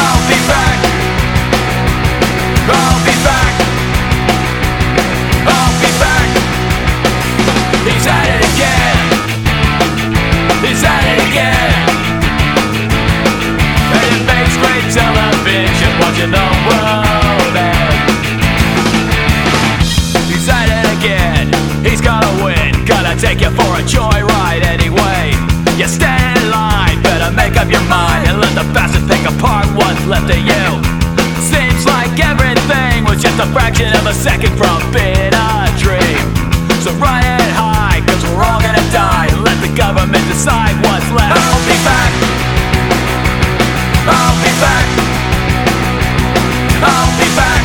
I'll be back. I'll be back. I'll be back. He's at it again. He's at it again. And it makes great television watching the world end. He's at it again. He's gotta win. Gotta take you for a joyride anyway. You stand in line, better make up your mind and let the bastard pick apart what's left of you. Seems like everything was just a fraction of a second from being a dream. So ride it high, cause we're all gonna die. Let the government decide what's left. I'll be back. I'll be back. I'll be back.